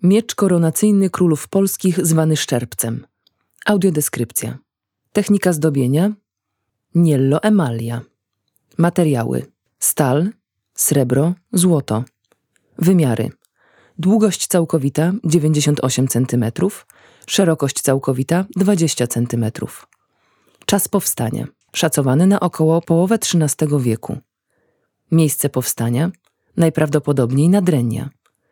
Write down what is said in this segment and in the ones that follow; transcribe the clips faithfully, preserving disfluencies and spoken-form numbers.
Miecz koronacyjny królów polskich zwany szczerbcem. Audiodeskrypcja. Technika zdobienia. Niello emalia. Materiały: stal, srebro, złoto. Wymiary: długość całkowita dziewięćdziesiąt osiem centymetrów, szerokość całkowita dwadzieścia centymetrów. Czas powstania szacowany na około połowę trzynastego wieku. Miejsce powstania najprawdopodobniej Nadrennia.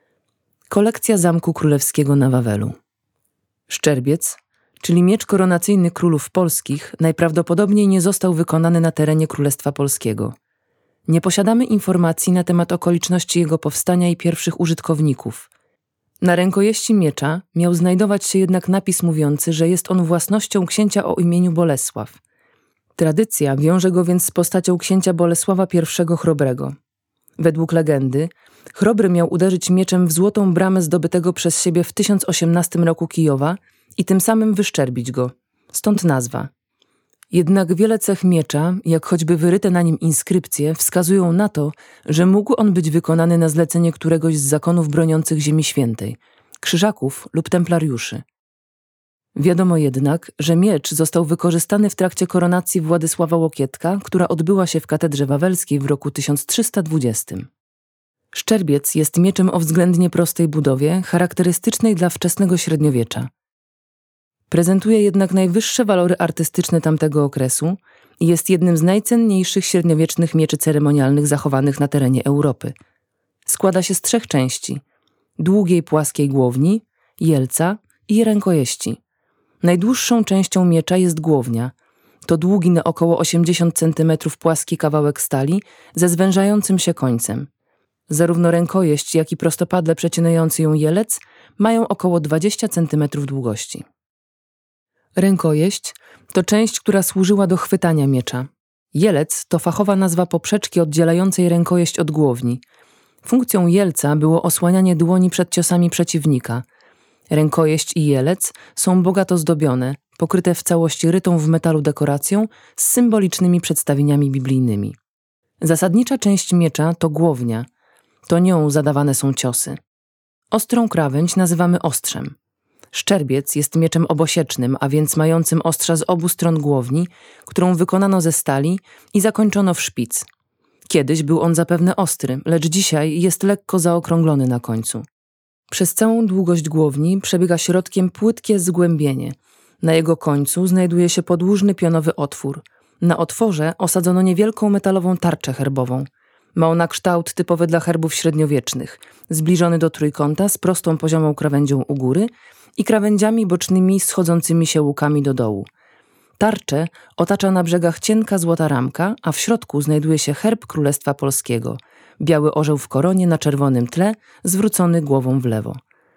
Kolekcja Zamku Królewskiego na Wawelu. Szczerbiec, czyli miecz koronacyjny królów polskich, najprawdopodobniej nie został wykonany na terenie Królestwa Polskiego. Nie posiadamy informacji na temat okoliczności jego powstania i pierwszych użytkowników. Na rękojeści miecza miał znajdować się jednak napis mówiący, że jest on własnością księcia o imieniu Bolesław. Tradycja wiąże go więc z postacią księcia Bolesława I Chrobrego. Według legendy Chrobry miał uderzyć mieczem w złotą bramę zdobytego przez siebie w tysiąc osiemnastym roku Kijowa i tym samym wyszczerbić go. Stąd nazwa. Jednak wiele cech miecza, jak choćby wyryte na nim inskrypcje, wskazują na to, że mógł on być wykonany na zlecenie któregoś z zakonów broniących Ziemi Świętej, krzyżaków lub templariuszy. Wiadomo jednak, że miecz został wykorzystany w trakcie koronacji Władysława Łokietka, która odbyła się w katedrze wawelskiej w roku tysiąc trzysta dwudziestym. Szczerbiec jest mieczem o względnie prostej budowie, charakterystycznej dla wczesnego średniowiecza. Prezentuje jednak najwyższe walory artystyczne tamtego okresu i jest jednym z najcenniejszych średniowiecznych mieczy ceremonialnych zachowanych na terenie Europy. Składa się z trzech części: długiej płaskiej głowni, jelca i rękojeści. Najdłuższą częścią miecza jest głownia. To długi na około osiemdziesiąt centymetrów płaski kawałek stali ze zwężającym się końcem. Zarówno rękojeść, jak i prostopadle przecinający ją jelec mają około dwadzieścia centymetrów długości. Rękojeść to część, która służyła do chwytania miecza. Jelec to fachowa nazwa poprzeczki oddzielającej rękojeść od głowni. Funkcją jelca było osłanianie dłoni przed ciosami przeciwnika. Rękojeść i jelec są bogato zdobione, pokryte w całości rytą w metalu dekoracją z symbolicznymi przedstawieniami biblijnymi. Zasadnicza część miecza to głownia. To nią zadawane są ciosy. Ostrą krawędź nazywamy ostrzem. Szczerbiec jest mieczem obosiecznym, a więc mającym ostrza z obu stron głowni, którą wykonano ze stali i zakończono w szpic. Kiedyś był on zapewne ostry, lecz dzisiaj jest lekko zaokrąglony na końcu. Przez całą długość głowni przebiega środkiem płytkie zgłębienie. Na jego końcu znajduje się podłużny pionowy otwór. Na otworze osadzono niewielką metalową tarczę herbową. Ma ona kształt typowy dla herbów średniowiecznych, zbliżony do trójkąta z prostą poziomą krawędzią u góry i krawędziami bocznymi schodzącymi się łukami do dołu. Tarczę otacza na brzegach cienka złota ramka, a w środku znajduje się herb Królestwa Polskiego. Biały orzeł w koronie na czerwonym tle, zwrócony głową w lewo.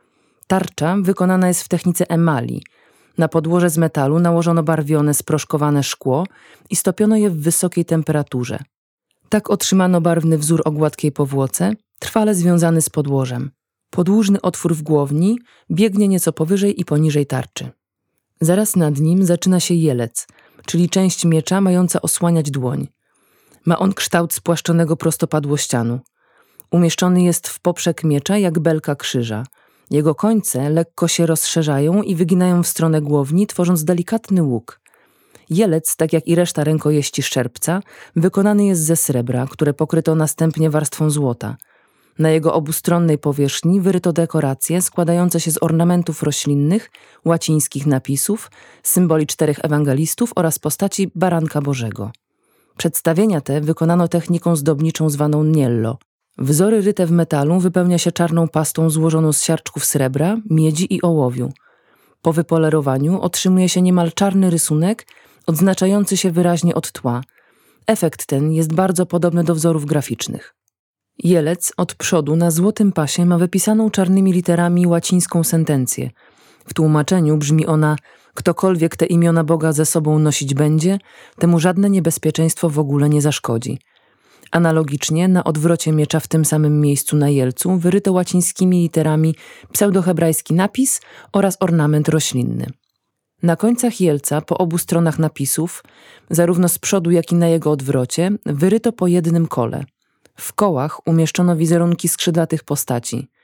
Tarcza wykonana jest w technice emali. Na podłoże z metalu nałożono barwione, sproszkowane szkło i stopiono je w wysokiej temperaturze. Tak otrzymano barwny wzór o gładkiej powłoce, trwale związany z podłożem. Podłużny otwór w głowni biegnie nieco powyżej i poniżej tarczy. Zaraz nad nim zaczyna się jelec, czyli część miecza mająca osłaniać dłoń. Ma on kształt spłaszczonego prostopadłościanu. Umieszczony jest w poprzek miecza jak belka krzyża. Jego końce lekko się rozszerzają i wyginają w stronę głowni, tworząc delikatny łuk. Jelec, tak jak i reszta rękojeści szczerbca, wykonany jest ze srebra, które pokryto następnie warstwą złota. Na jego obustronnej powierzchni wyryto dekoracje składające się z ornamentów roślinnych, łacińskich napisów, symboli czterech ewangelistów oraz postaci Baranka Bożego. Przedstawienia te wykonano techniką zdobniczą zwaną niello. Wzory ryte w metalu wypełnia się czarną pastą złożoną z siarczków srebra, miedzi i ołowiu. Po wypolerowaniu otrzymuje się niemal czarny rysunek, odznaczający się wyraźnie od tła. Efekt ten jest bardzo podobny do wzorów graficznych. Jelec od przodu na złotym pasie ma wypisaną czarnymi literami łacińską sentencję. W tłumaczeniu brzmi ona: ktokolwiek te imiona Boga ze sobą nosić będzie, temu żadne niebezpieczeństwo w ogóle nie zaszkodzi. Analogicznie na odwrocie miecza w tym samym miejscu na jelcu wyryto łacińskimi literami pseudohebrajski napis oraz ornament roślinny. Na końcach jelca po obu stronach napisów, zarówno z przodu jak i na jego odwrocie, wyryto po jednym kole. W kołach umieszczono wizerunki skrzydlatych postaci.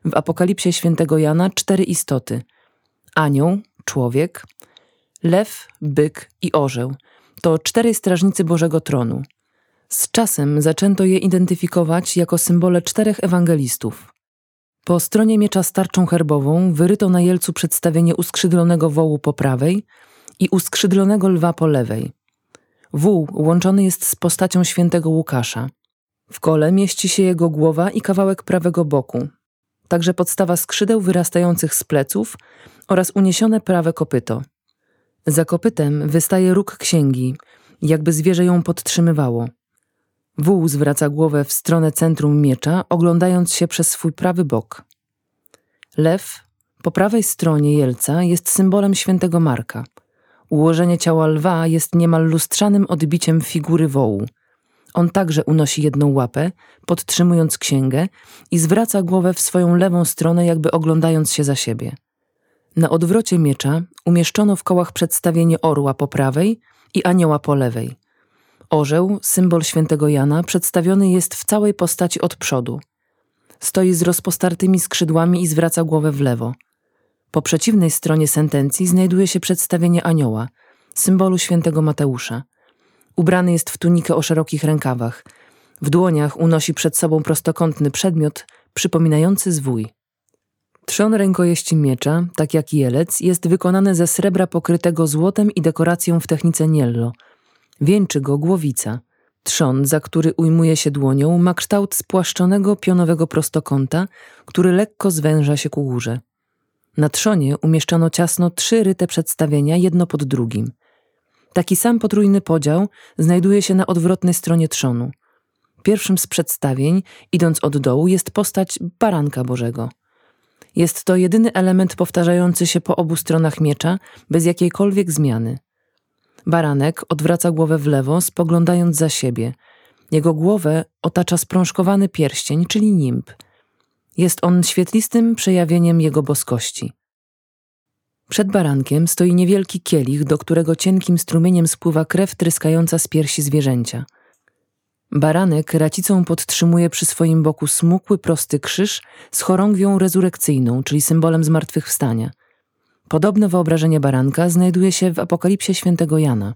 w Apokalipsie świętego Jana cztery istoty. Anioł, człowiek, lew, byk i orzeł. To czterej strażnicy Bożego Tronu. Z czasem zaczęto je identyfikować jako symbole czterech ewangelistów. Po stronie miecza z tarczą herbową wyryto na jelcu przedstawienie uskrzydlonego wołu po prawej i uskrzydlonego lwa po lewej. Wół łączony jest z postacią świętego Łukasza. W kole mieści się jego głowa i kawałek prawego boku, także podstawa skrzydeł wyrastających z pleców oraz uniesione prawe kopyto. Za kopytem wystaje róg księgi, jakby zwierzę ją podtrzymywało. Wół zwraca głowę w stronę centrum miecza, oglądając się przez swój prawy bok. Lew po prawej stronie jelca jest symbolem świętego Marka. Ułożenie ciała lwa jest niemal lustrzanym odbiciem figury wołu. On także unosi jedną łapę, podtrzymując księgę i zwraca głowę w swoją lewą stronę, jakby oglądając się za siebie. Na odwrocie miecza umieszczono w kołach przedstawienie orła po prawej i anioła po lewej. Orzeł, symbol świętego Jana, przedstawiony jest w całej postaci od przodu. Stoi z rozpostartymi skrzydłami i zwraca głowę w lewo. Po przeciwnej stronie sentencji znajduje się przedstawienie anioła, symbolu świętego Mateusza. Ubrany jest w tunikę o szerokich rękawach. W dłoniach unosi przed sobą prostokątny przedmiot przypominający zwój. Trzon rękojeści miecza, tak jak jelec, jest wykonany ze srebra pokrytego złotem i dekoracją w technice niello. Wieńczy go głowica. Trzon, za który ujmuje się dłonią, ma kształt spłaszczonego pionowego prostokąta, który lekko zwęża się ku górze. Na trzonie umieszczono ciasno trzy ryte przedstawienia, jedno pod drugim. Taki sam potrójny podział znajduje się na odwrotnej stronie trzonu. Pierwszym z przedstawień, idąc od dołu, jest postać Baranka Bożego. Jest to jedyny element powtarzający się po obu stronach miecza, bez jakiejkolwiek zmiany. Baranek odwraca głowę w lewo, spoglądając za siebie. Jego głowę otacza sprążkowany pierścień, czyli nimb. Jest on świetlistym przejawieniem jego boskości. Przed barankiem stoi niewielki kielich, do którego cienkim strumieniem spływa krew tryskająca z piersi zwierzęcia. Baranek racicą podtrzymuje przy swoim boku smukły, prosty krzyż z chorągwią rezurekcyjną, czyli symbolem zmartwychwstania. Podobne wyobrażenie baranka znajduje się w Apokalipsie świętego Jana.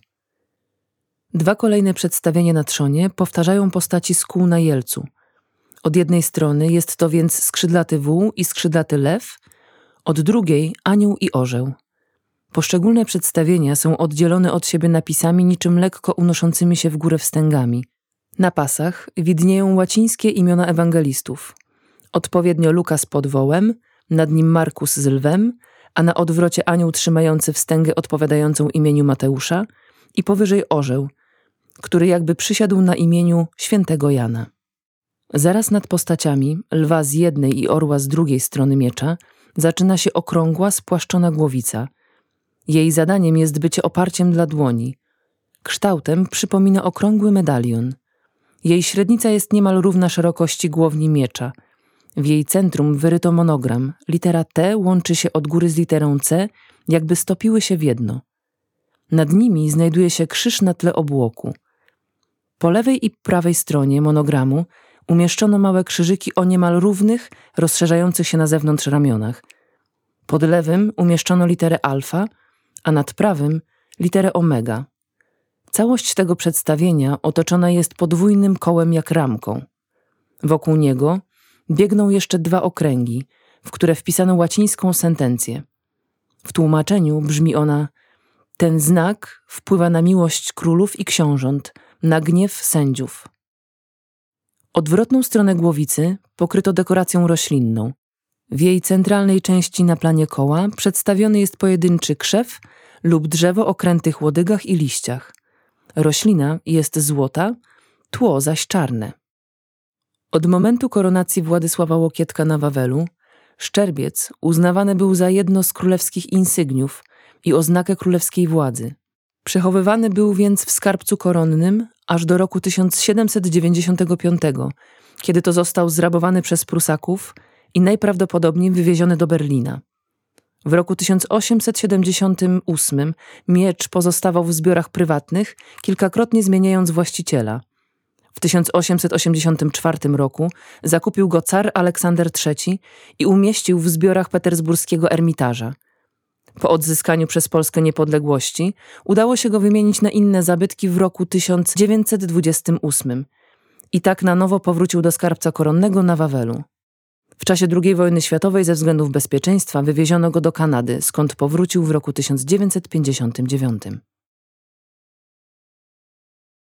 Dwa kolejne przedstawienia na trzonie powtarzają postaci z kół na jelcu. Od jednej strony jest to więc skrzydlaty wół i skrzydlaty lew, od drugiej anioł i orzeł. Poszczególne przedstawienia są oddzielone od siebie napisami niczym lekko unoszącymi się w górę wstęgami. Na pasach widnieją łacińskie imiona ewangelistów. Odpowiednio Lukas pod wołem, nad nim Markus z lwem, a na odwrocie anioł trzymający wstęgę odpowiadającą imieniu Mateusza i powyżej orzeł, który jakby przysiadł na imieniu świętego Jana. Zaraz nad postaciami, lwa z jednej i orła z drugiej strony miecza, zaczyna się okrągła, spłaszczona głowica. Jej zadaniem jest bycie oparciem dla dłoni. Kształtem przypomina okrągły medalion. Jej średnica jest niemal równa szerokości głowni miecza. W jej centrum wyryto monogram. Litera T łączy się od góry z literą C, jakby stopiły się w jedno. Nad nimi znajduje się krzyż na tle obłoku. Po lewej i prawej stronie monogramu umieszczono małe krzyżyki o niemal równych, rozszerzających się na zewnątrz ramionach. Pod lewym umieszczono literę alfa, a nad prawym literę omega. Całość tego przedstawienia otoczona jest podwójnym kołem jak ramką. Wokół niego biegną jeszcze dwa okręgi, w które wpisano łacińską sentencję. W tłumaczeniu brzmi ona: ten znak wpływa na miłość królów i książąt, na gniew sędziów. Odwrotną stronę głowicy pokryto dekoracją roślinną. W jej centralnej części na planie koła przedstawiony jest pojedynczy krzew lub drzewo o krętych łodygach i liściach. Roślina jest złota, tło zaś czarne. Od momentu koronacji Władysława Łokietka na Wawelu szczerbiec uznawany był za jedno z królewskich insygniów i oznakę królewskiej władzy. Przechowywany był więc w skarbcu koronnym aż do roku tysiąc siedemset dziewięćdziesiątego piątego, kiedy to został zrabowany przez Prusaków i najprawdopodobniej wywieziony do Berlina. W roku tysiąc osiemset siedemdziesiątym ósmym miecz pozostawał w zbiorach prywatnych, kilkakrotnie zmieniając właściciela. W tysiąc osiemset osiemdziesiątym czwartym roku zakupił go car Aleksander trzeci i umieścił w zbiorach petersburskiego Ermitaża. Po odzyskaniu przez Polskę niepodległości udało się go wymienić na inne zabytki w roku tysiąc dziewięćset dwudziestym ósmym i tak na nowo powrócił do skarbca koronnego na Wawelu. W czasie drugiej wojny światowej ze względów bezpieczeństwa wywieziono go do Kanady, skąd powrócił w roku tysiąc dziewięćset pięćdziesiątym dziewiątym.